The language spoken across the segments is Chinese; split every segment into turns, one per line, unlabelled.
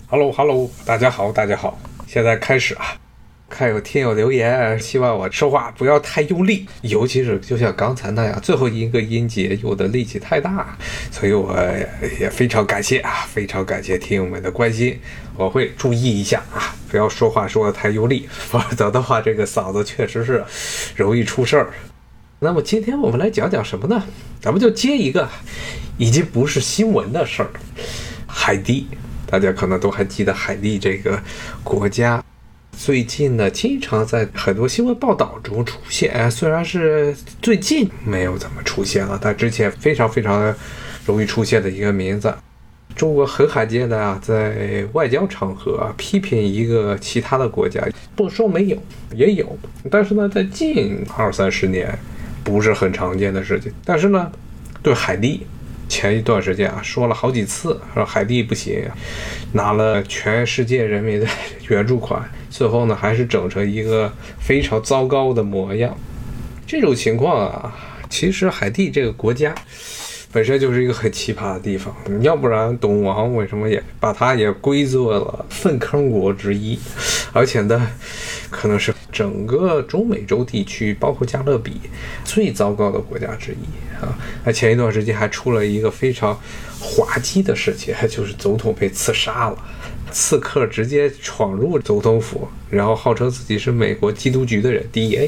Hello，大家好，现在开始啊。看有听友留言，希望我说话不要太用力，尤其是就像刚才那样，最后一个音节用的力气太大，所以我也非常感谢听友们的关心，我会注意一下啊，不要说话说的太用力，否则的话这个嗓子确实是容易出事儿。那么今天我们来讲讲什么呢？咱们就接一个已经不是新闻的事儿，海地。大家可能都还记得海地这个国家，最近呢经常在很多新闻报道中出现，虽然是最近没有怎么出现了，但之前非常容易出现的一个名字。中国很罕见的啊，在外交场合批评一个其他的国家，不说没有也有，但是呢在近20-30年不是很常见的事情。但是呢对海地前一段时间啊，说了好几次，说海地不行，拿了全世界人民的援助款，最后呢还是整成一个非常糟糕的模样。这种情况啊，其实海地这个国家本身就是一个很奇葩的地方，要不然董王为什么也把它也归作了粪坑国之一，而且呢可能是整个中美洲地区包括加勒比最糟糕的国家之一啊。那前一段时间还出了一个非常滑稽的事情，就是总统被刺杀了，刺客直接闯入总统府，然后号称自己是美国缉毒局的人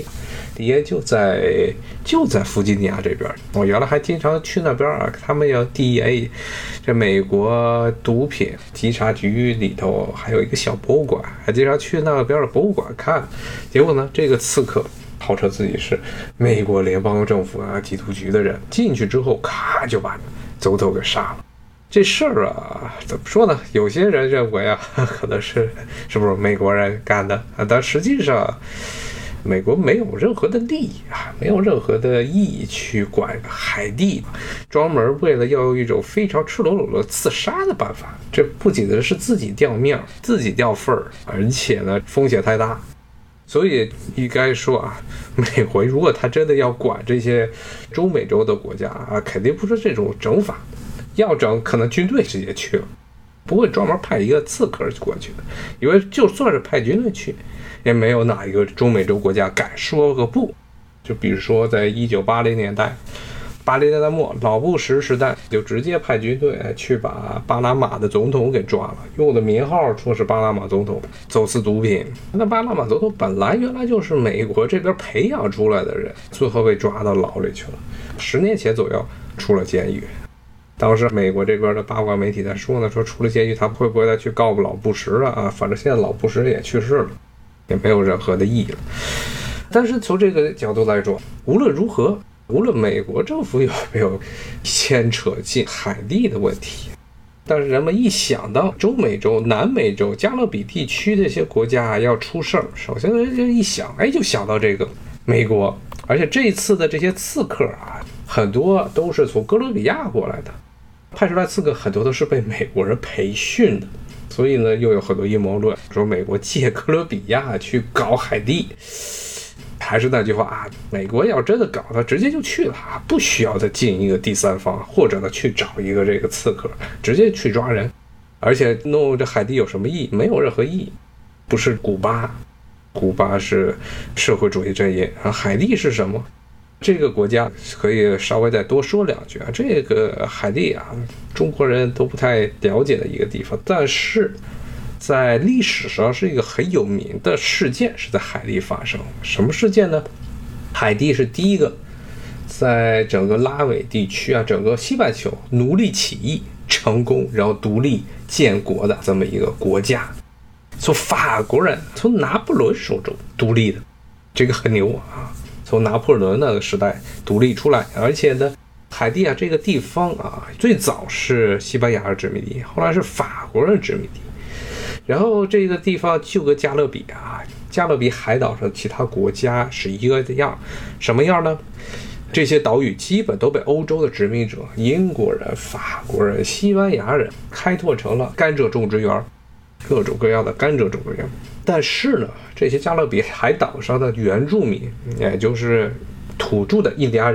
DEA 就在弗吉尼亚这边。我原来还经常去那边啊，他们要 DEA 这美国毒品稽查局里头还有一个小博物馆，还经常去那边的博物馆看。结果呢这个刺客号称自己是美国联邦政府啊缉毒局的人，进去之后咔就把总统给杀了。这事儿啊怎么说呢，有些人认为啊可能是不是美国人干的啊，但实际上美国没有任何的利益啊，没有任何的意义去管海地，专门为了要用一种非常赤裸裸的自杀的办法。这不仅是自己掉命自己掉份儿，而且呢风险太大。所以应该说啊，美国如果他真的要管这些中美洲的国家啊，肯定不是这种整法，要整可能军队直接去了，不会专门派一个刺客过去的。因为就算是派军队去，也没有哪一个中美洲国家敢说个不。就比如说在1980年代，80年代末老布什时代，就直接派军队去把巴拿马的总统给抓了，用的名号说是巴拿马总统走私毒品。那巴拿马总统原来就是美国这边培养出来的人，最后被抓到牢里去了，10年前左右出了监狱。当时美国这边的八卦媒体在说呢，说出了监狱他会不会再去告老布什了啊？反正现在老布什也去世了，也没有任何的意义了。但是从这个角度来说，无论如何，无论美国政府有没有牵扯进海地的问题，但是人们一想到中美洲、南美洲、加勒比地区这些国家要出事儿，首先人就一想，就想到这个美国。而且这一次的这些刺客啊，很多都是从哥伦比亚过来的，派出来刺客很多都是被美国人培训的。所以呢，又有很多阴谋论说美国借哥伦比亚去搞海地。还是那句话啊，美国要真的搞，他直接就去了啊，不需要再进一个第三方，或者呢去找一个这个刺客，直接去抓人。而且弄这海地有什么意义？没有任何意义。不是古巴是社会主义阵营，海地是什么？这个国家可以稍微再多说两句啊。这个海地啊，中国人都不太了解的一个地方，但是在历史上是一个很有名的事件，是在海地发生。什么事件呢？海地是第一个在整个拉美地区啊，整个西半球奴隶起义成功，然后独立建国的这么一个国家，从法国人从拿破仑手中独立的，这个很牛啊！从拿破仑那个时代独立出来，而且呢，海地啊这个地方啊，最早是西班牙人殖民地，后来是法国人殖民地。然后这个地方就跟加勒比海岛上其他国家是一个样，什么样呢？这些岛屿基本都被欧洲的殖民者，英国人、法国人、西班牙人开拓成了甘蔗种植园，各种各样的甘蔗种植园。但是呢，这些加勒比海岛上的原住民，也就是土著的印第安人，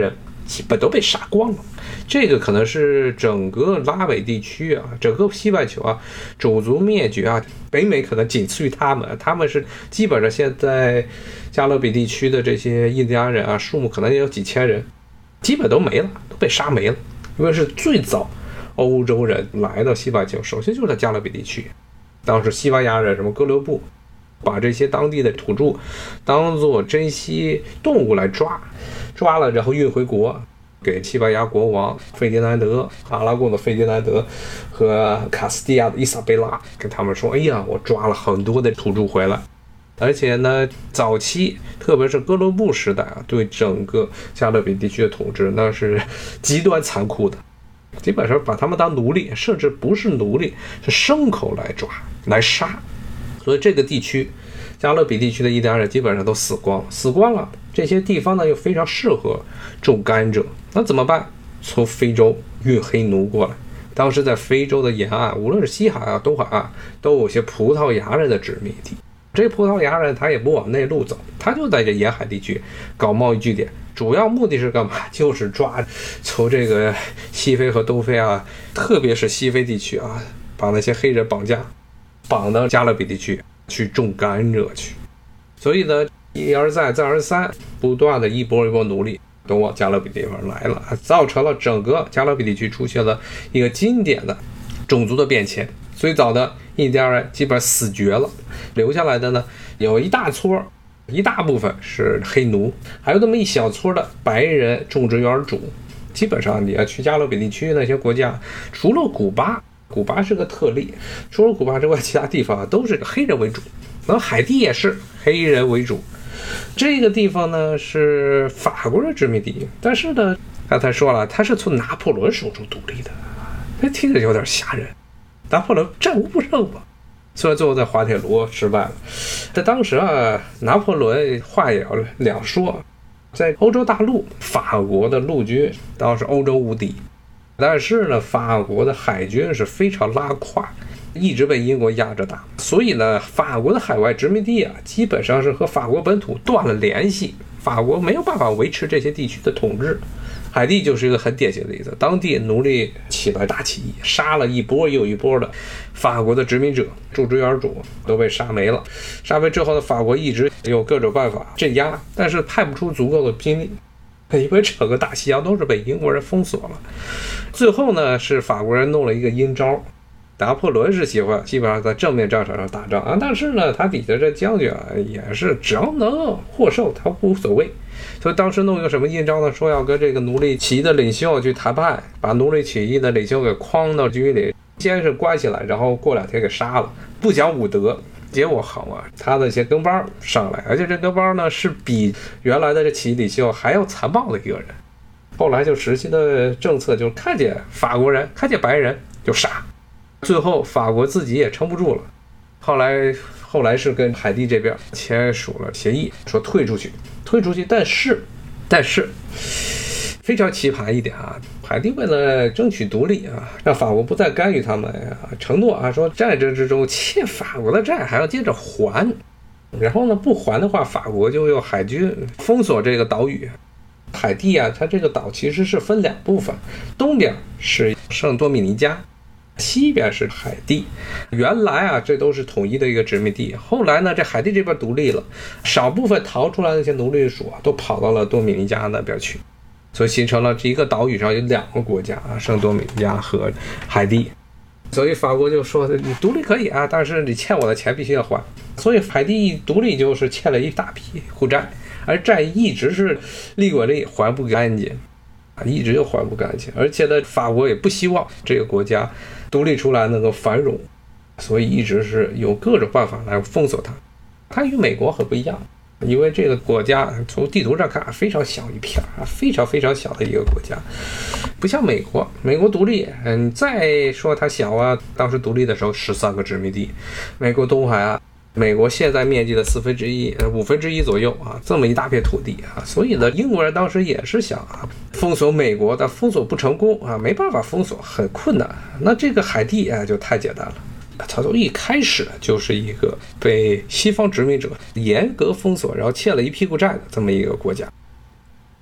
基本都被杀光了。这个可能是整个拉美地区啊，整个西半球啊，种族灭绝啊，北美可能仅次于他们，他们是基本上现在加勒比地区的这些印第安人啊，数目可能也有几千人，基本都没了，都被杀没了。因为是最早欧洲人来到西半球，首先就是在加勒比地区，当时西班牙人什么哥伦布把这些当地的土著当作珍稀动物来抓了，然后运回国，给西班牙国王费迪南德、阿拉贡的费迪南德和卡斯蒂亚的伊莎贝拉，跟他们说，哎呀，我抓了很多的土著回来。而且呢，早期特别是哥伦布时代啊，对整个加勒比地区的统治那是极端残酷的，基本上把他们当奴隶，甚至不是奴隶，是牲口来抓来杀。所以这个地区加勒比地区的印第安人基本上都死光了。这些地方呢又非常适合种甘蔗，那怎么办？从非洲运黑奴过来。当时在非洲的沿岸，无论是西海岸、东海岸，都有些葡萄牙人的殖民地。这葡萄牙人他也不往内陆走，他就在这沿海地区搞贸易据点，主要目的是干嘛？就是抓从这个西非和东非啊，特别是西非地区啊，把那些黑人绑到加勒比地区去种甘蔗去。所以呢，一而再再而三，不断的一波一波奴隶都往加勒比地方来了，造成了整个加勒比地区出现了一个经典的种族的变迁。最早的印第安人基本上死绝了，留下来的呢有一大撮，一大部分是黑奴，还有那么一小撮的白人种植园主。基本上你要去加勒比地区那些国家，除了古巴是个特例，除了古巴之外，其他地方都是黑人为主。那海地也是黑人为主。这个地方呢是法国人殖民地，但是呢，刚才说了，他是从拿破仑手中独立的，这听着有点吓人。拿破仑战无不胜嘛，虽然最后在滑铁卢失败了，在当时啊，拿破仑话也要两说，在欧洲大陆，法国的陆军当时欧洲无敌，但是呢，法国的海军是非常拉胯，一直被英国压着打，所以呢，法国的海外殖民地啊，基本上是和法国本土断了联系，法国没有办法维持这些地区的统治。海地就是一个很典型的例子，当地奴隶起来大起义，杀了一波又一波的法国的殖民者、种植园主，都被杀没了。杀没之后呢，法国一直有各种办法镇压，但是派不出足够的兵力，因为整个大西洋都是被英国人封锁了。最后呢，是法国人弄了一个阴招，拿破仑是喜欢基本上在正面战场上打仗啊，但是呢，他底下这将军啊也是只要能获胜，他无所谓。所以当时弄一个什么阴招呢？说要跟这个奴隶起义的领袖去谈判，把奴隶起义的领袖给框到军里，先是关起来，然后过2天给杀了，不讲武德。结果好啊，他的一些跟班上来，而且这跟班呢是比原来的这起义领袖还要残暴的一个人。后来就实行的政策就是看见法国人、看见白人就杀，最后法国自己也撑不住了，后来是跟海地这边签署了协议，说退出去，但是非常奇葩一点啊，海地为了争取独立啊，让法国不再干预他们啊，承诺啊说战争之中欠法国的债还要接着还，然后呢不还的话，法国就用海军封锁这个岛屿。海地啊，它这个岛其实是分2部分，东边是圣多米尼加，西边是海地。原来啊，这都是统一的一个殖民地。后来呢，这海地这边独立了，少部分逃出来的那些奴隶属啊，都跑到了多米尼加那边去，所以形成了这一个岛屿上有2个国家啊，圣多米尼加和海地。所以法国就说你独立可以啊，但是你欠我的钱必须要还。所以海地独立就是欠了一大批负债，而债一直是利滚利还不干净。一直就还不干净，而且呢，法国也不希望这个国家独立出来能够繁荣，所以一直是有各种办法来封锁它。它与美国很不一样，因为这个国家从地图上看非常小一片啊，非常非常小的一个国家，不像美国。美国独立，再说它小啊，当时独立的时候13个殖民地，美国东海啊。美国现在面积的1/4、1/5左右啊，这么一大片土地啊，所以呢，英国人当时也是想啊封锁美国，但封锁不成功啊，没办法封锁，很困难。那这个海地啊就太简单了，它从一开始就是一个被西方殖民者严格封锁，然后欠了一屁股债的这么一个国家。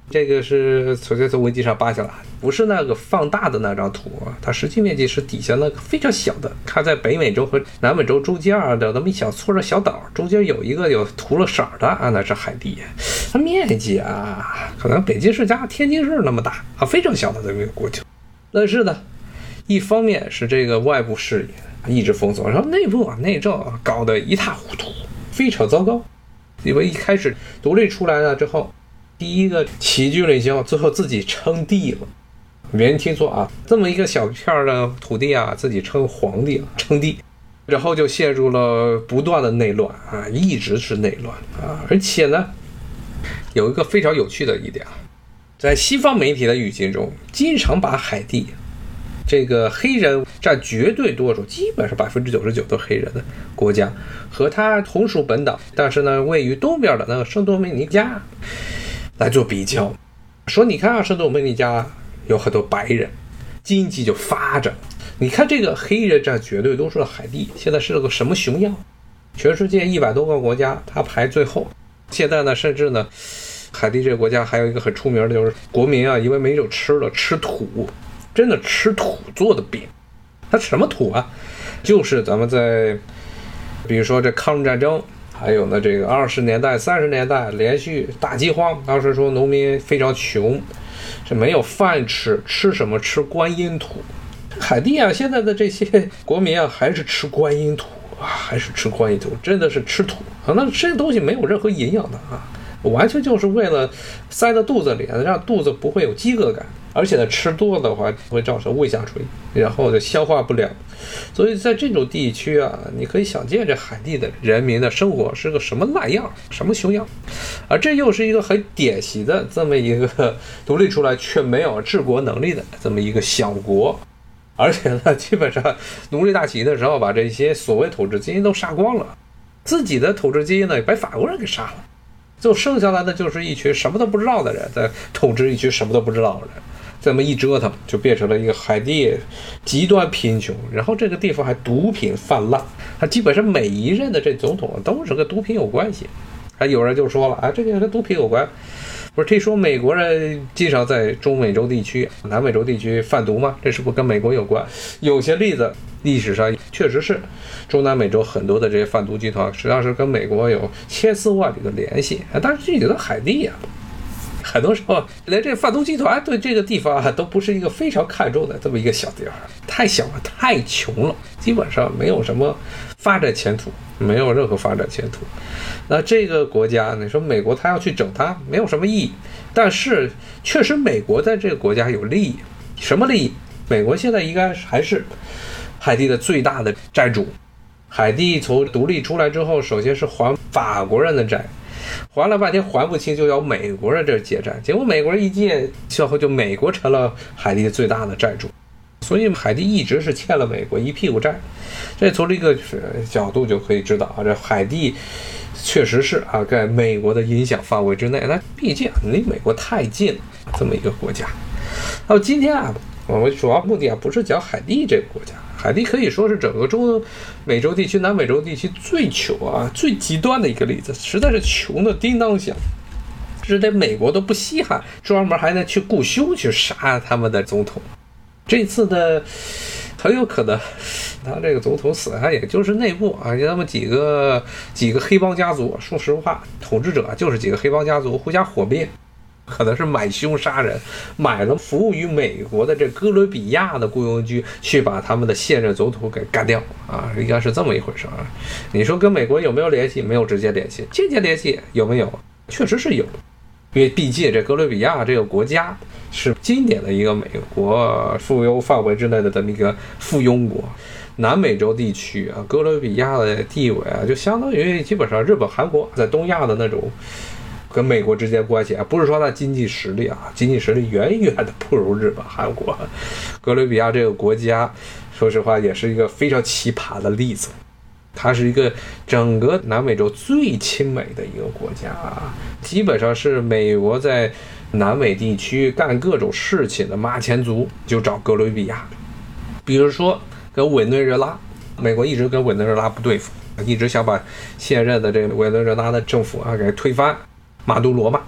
这个是首先从维基上扒下来，不是那个放大的那张图啊，它实际面积是底下那个非常小的，看在北美洲和南美洲中间的那么一小撮的小岛，中间有一个有涂了色的啊，那是海地，它面积啊，可能北京市加天津市那么大啊，非常小的这么一个国家。但是呢，一方面是这个外部势力一直封锁，然后内部内政搞得一塌糊涂，非常糟糕。因为一开始独立出来了之后，第一个起居领袖最后自己称帝了，没人听说啊，这么一个小片的土地啊，自己称皇帝称帝，然后就陷入了不断的内乱啊，一直是内乱啊。而且呢，有一个非常有趣的一点，在西方媒体的语境中，经常把海地这个黑人占绝对多数，基本上99%都黑人的国家，和它同属本岛，但是呢位于东边的那个圣多美尼加来做比较，说你看啊，圣多美尼加有很多白人，经济就发展。你看这个黑人占绝对多数的海地，现在是个什么熊样？全世界100多个国家，它排最后。现在呢，甚至呢，海地这个国家还有一个很出名的，就是国民啊，因为没有吃的，吃土，真的吃土做的饼。它什么土啊？就是咱们在，比如说这抗日战争。还有呢，这个20年代、30年代连续大饥荒，当时说农民非常穷，是没有饭吃，吃什么？吃观音土。海地啊，现在的这些国民啊，还是吃观音土啊，还是吃观音土，真的是吃土啊。那这些东西没有任何营养的啊，完全就是为了塞到肚子里，让肚子不会有饥饿感。而且呢，吃多的话会造成胃下垂，然后就消化不良。所以在这种地区啊，你可以想见这海地的人民的生活是个什么烂样，什么熊样。而这又是一个很典型的这么一个独立出来却没有治国能力的这么一个小国。而且呢，基本上奴隶大起义的时候，把这些所谓统治精英都杀光了，自己的统治精英呢，把法国人给杀了，就剩下来的就是一群什么都不知道的人在统治一群什么都不知道的人。这么一折腾，就变成了一个海地极端贫穷，然后这个地方还毒品泛滥，它基本上每一任的这总统都是跟毒品有关系。还有人就说了啊，这个跟毒品有关，不是听说美国人经常在中美洲地区、南美洲地区贩毒吗？这是不是跟美国有关？有些例子历史上确实是中南美洲很多的这些贩毒集团实际上是跟美国有千丝万缕的联系，但是具体的海地很多时候连这贩毒集团对这个地方都不是一个非常看重的这么一个小地方，太小了，太穷了，基本上没有什么发展前途，没有任何发展前途。那这个国家你说美国他要去整它没有什么意义，但是确实美国在这个国家有利益。什么利益？美国现在应该还是海地的最大的债主。海地从独立出来之后，首先是还法国人的债，还了半天还不清，就要美国人这结债，结果美国人一借，最后就美国成了海地最大的债主，所以海地一直是欠了美国一屁股债。这从这个角度就可以知道啊，这海地确实是啊，在美国的影响范围之内，那毕竟离美国太近了，这么一个国家。到今天啊，我们主要目的不是讲海地这个国家，海地可以说是整个中美洲地区、南美洲地区最穷啊、最极端的一个例子，实在是穷的叮当响，是连美国都不稀罕，专门还得去雇凶去杀他们的总统。这次的很有可能，他这个总统死啊，也就是内部啊，就那么几个黑帮家族。说实话，统治者就是几个黑帮家族互相火并。可能是买凶杀人，买了服务于美国的这哥伦比亚的雇佣军，去把他们的现任总统给干掉啊，应该是这么一回事啊。你说跟美国有没有联系？没有直接联系，间接联系有没有？确实是有，因为毕竟这哥伦比亚这个国家是经典的一个美国附庸范围之内的这么一个附庸国。南美洲地区啊，哥伦比亚的地位啊，就相当于基本上日本、韩国在东亚的那种。跟美国之间关系啊，不是说它经济实力啊，经济实力远远的不如日本、韩国。哥伦比亚这个国家，说实话也是一个非常奇葩的例子。它是一个整个南美洲最亲美的一个国家啊，基本上是美国在南美地区干各种事情的马前卒，就找哥伦比亚。比如说跟委内瑞拉，美国一直跟委内瑞拉不对付，一直想把现任的这个委内瑞拉的政府啊给推翻。马杜罗嘛，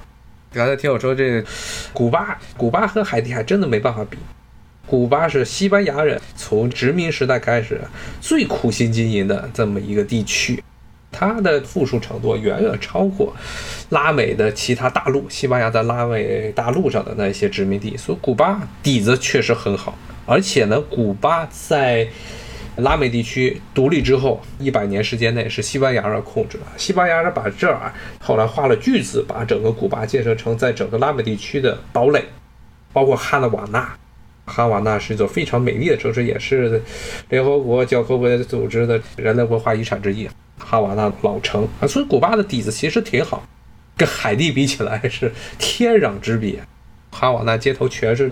刚才听我说这古巴和海地还真的没办法比。古巴是西班牙人从殖民时代开始最苦心经营的这么一个地区，它的富庶程度远远超过拉美的其他大陆，西班牙在拉美大陆上的那些殖民地，所以古巴底子确实很好。而且呢，古巴在拉美地区独立之后100年时间内是西班牙人控制的，西班牙人把这儿后来花了巨资把整个古巴建设成在整个拉美地区的堡垒，包括哈瓦那是一座非常美丽的城市，也是联合国教科文组织的人类文化遗产之一，哈瓦那老城所以古巴的底子其实挺好，跟海地比起来是天壤之别。哈瓦那街头全是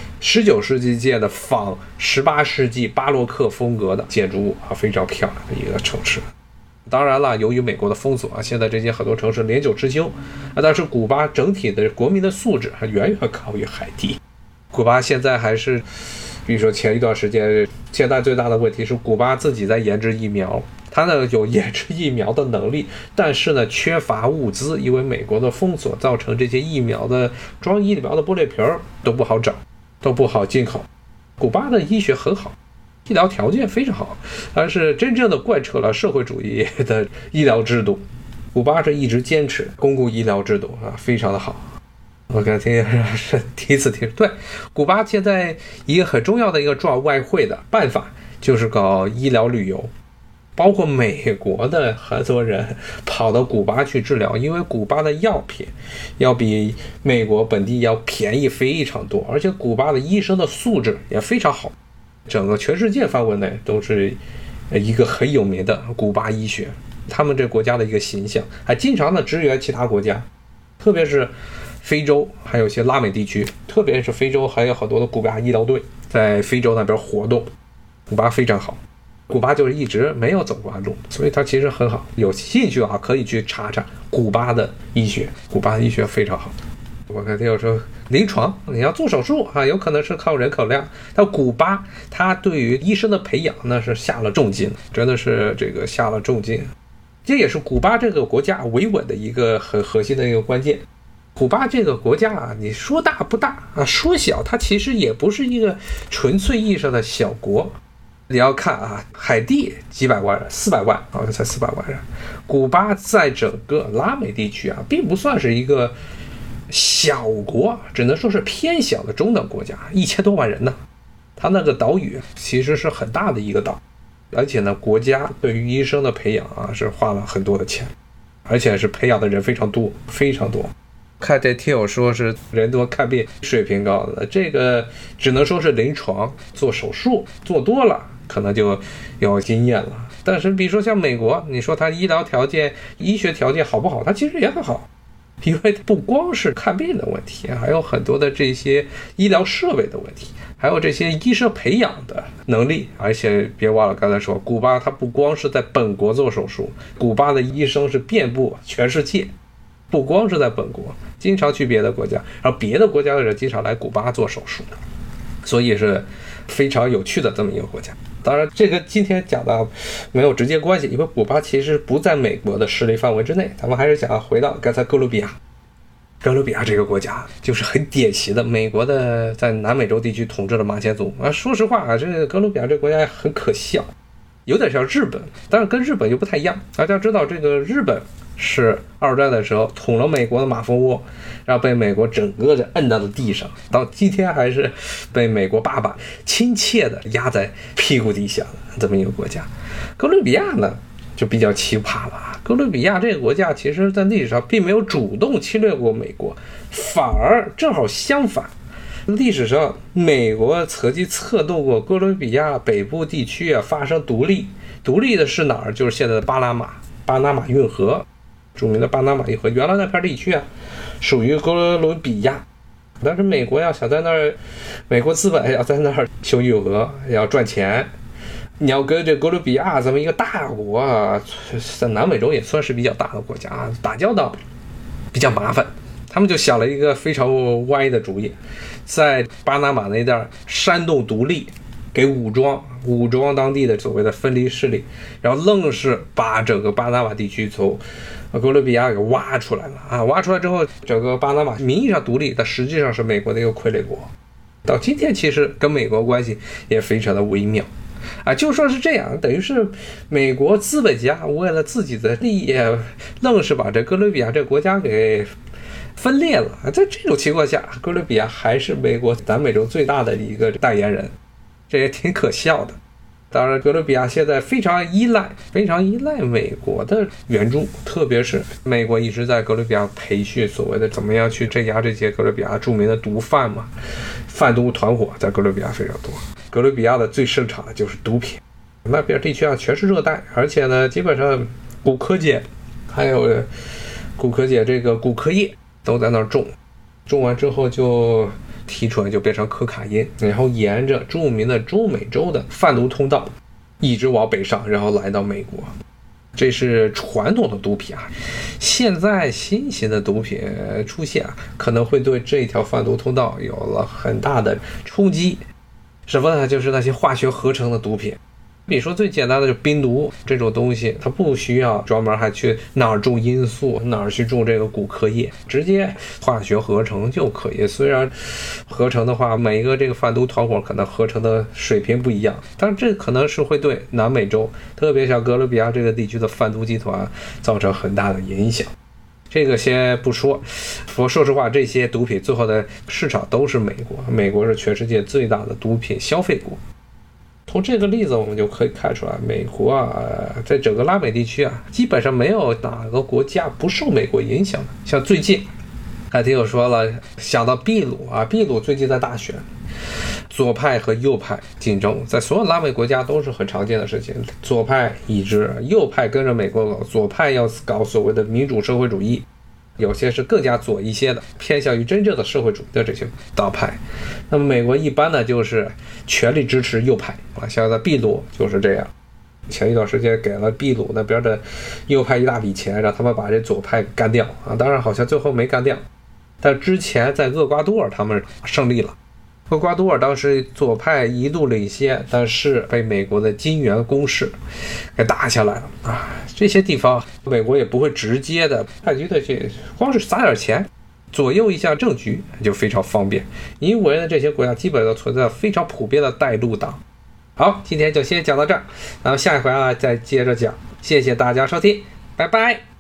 19世纪建的仿18世纪巴洛克风格的建筑物非常漂亮的一个城市。当然了，由于美国的封锁现在这些很多城市年久失修但是古巴整体的国民的素质还远远高于海地。古巴现在还是，比如说前一段时间，现在最大的问题是古巴自己在研制疫苗，它呢有研制疫苗的能力，但是呢缺乏物资，因为美国的封锁造成这些疫苗的装疫苗的玻璃瓶都不好找，都不好进口。古巴的医学很好，医疗条件非常好，但是真正的贯彻了社会主义的医疗制度。古巴是一直坚持公共医疗制度非常的好。我刚听是第一次听，对，古巴现在一个很重要的一个赚外汇的办法就是搞医疗旅游，包括美国的很多人跑到古巴去治疗，因为古巴的药品要比美国本地要便宜非常多，而且古巴的医生的素质也非常好，整个全世界范围内都是一个很有名的古巴医学，他们这国家的一个形象，还经常的支援其他国家，特别是非洲还有一些拉美地区，特别是非洲还有很多的古巴医疗队在非洲那边活动。古巴非常好，古巴就是一直没有走过弯路，所以它其实很好，有兴趣可以去查查古巴的医学，古巴的医学非常好。我看有时候临床你要做手术有可能是靠人口量，但古巴它对于医生的培养那是下了重金，真的是这个下了重金，这也是古巴这个国家维稳的一个很核心的一个关键。古巴这个国家你说大不大说小它其实也不是一个纯粹意义上的小国。你要看海地几百万人，400万才400万人，古巴在整个拉美地区并不算是一个小国，只能说是偏小的中等国家，1000多万人呢。它那个岛屿其实是很大的一个岛，而且呢国家对于医生的培养是花了很多的钱，而且是培养的人非常多非常多。看这听友说是人多看病水平高的，这个只能说是临床做手术做多了可能就有经验了，但是比如说像美国，你说它医疗条件医学条件好不好，它其实也很好，因为不光是看病的问题，还有很多的这些医疗设备的问题，还有这些医生培养的能力。而且别忘了刚才说古巴它不光是在本国做手术，古巴的医生是遍布全世界，不光是在本国，经常去别的国家，然后别的国家的人经常来古巴做手术，所以是非常有趣的这么一个国家。当然这个今天讲的没有直接关系，因为古巴其实不在美国的势力范围之内，咱们还是想回到刚才哥伦比亚。哥伦比亚这个国家就是很典型的美国的在南美洲地区统治的马前卒说实话这个哥伦比亚这个国家很可笑，有点像日本，但是跟日本又不太一样。大家知道这个日本是二战的时候捅了美国的马蜂窝，然后被美国整个的摁到了地上，到今天还是被美国爸爸亲切的压在屁股底下这么一个国家。哥伦比亚呢就比较奇葩了，哥伦比亚这个国家其实在历史上并没有主动侵略过美国，反而正好相反，历史上美国曾经策动过哥伦比亚北部地区发生独立，独立的是哪儿？就是现在的巴拿马运河，著名的巴拿马运河，原来那片地区属于哥伦比亚，但是美国想在那儿，美国资本要在那儿修运河，要赚钱，你要跟这哥伦比亚这么一个大国在南美洲也算是比较大的国家打交道比较麻烦，他们就想了一个非常歪的主意，在巴拿马那带煽动独立， 给武装当地的所谓的分离势力，然后愣是把整个巴拿马地区从哥伦比亚给挖出来了啊！挖出来之后，整个巴拿马名义上独立，但实际上是美国的一个傀儡国。到今天，其实跟美国关系也非常的微妙啊。就说是这样，等于是美国资本家为了自己的利益，愣是把这哥伦比亚这个国家给分裂了。在这种情况下，哥伦比亚还是美国南美洲最大的一个代言人，这也挺可笑的。当然，哥伦比亚现在非常依赖美国的援助，特别是美国一直在哥伦比亚培训所谓的怎么样去镇压这些哥伦比亚著名的毒贩嘛，贩毒团伙在哥伦比亚非常多。哥伦比亚的最盛产的就是毒品，那边地区啊全是热带，而且呢，基本上古柯碱还有古柯碱这个古柯叶都在那儿种完之后就提纯，就变成可卡因，然后沿着著名的中美洲的贩毒通道一直往北上，然后来到美国。这是传统的毒品啊。现在新型的毒品出现，可能会对这条贩毒通道有了很大的冲击。什么呢？就是那些化学合成的毒品。比如说最简单的就是冰毒这种东西，它不需要专门还去哪儿种罂粟，哪儿去种这个古柯叶，直接化学合成就可以。虽然合成的话，每一个这个贩毒团伙可能合成的水平不一样，但是这可能是会对南美洲，特别像哥伦比亚这个地区的贩毒集团造成很大的影响。这个先不说，说实话，这些毒品最后的市场都是美国，美国是全世界最大的毒品消费国。从这个例子我们就可以看出来，美国啊，在整个拉美地区啊，基本上没有哪个国家不受美国影响的。像最近还听我说了，想到秘鲁啊，秘鲁最近在大选，左派和右派竞争，在所有拉美国家都是很常见的事情。左派一致，右派跟着美国搞，左派要搞所谓的民主社会主义，有些是更加左一些的，偏向于真正的社会主义的这些党派。那么美国一般呢，就是全力支持右派啊，像在秘鲁就是这样。前一段时间给了秘鲁那边的右派一大笔钱，让他们把这左派干掉啊。当然好像最后没干掉，但之前在厄瓜多尔他们胜利了。厄瓜多尔当时左派一度领先，但是被美国的金援攻势给打下来了啊！这些地方美国也不会直接的派军的去，光是撒点钱左右一下政局就非常方便，因为呢这些国家基本上存在非常普遍的带路党。好，今天就先讲到这儿，然后下一回再接着讲。谢谢大家收听，拜拜。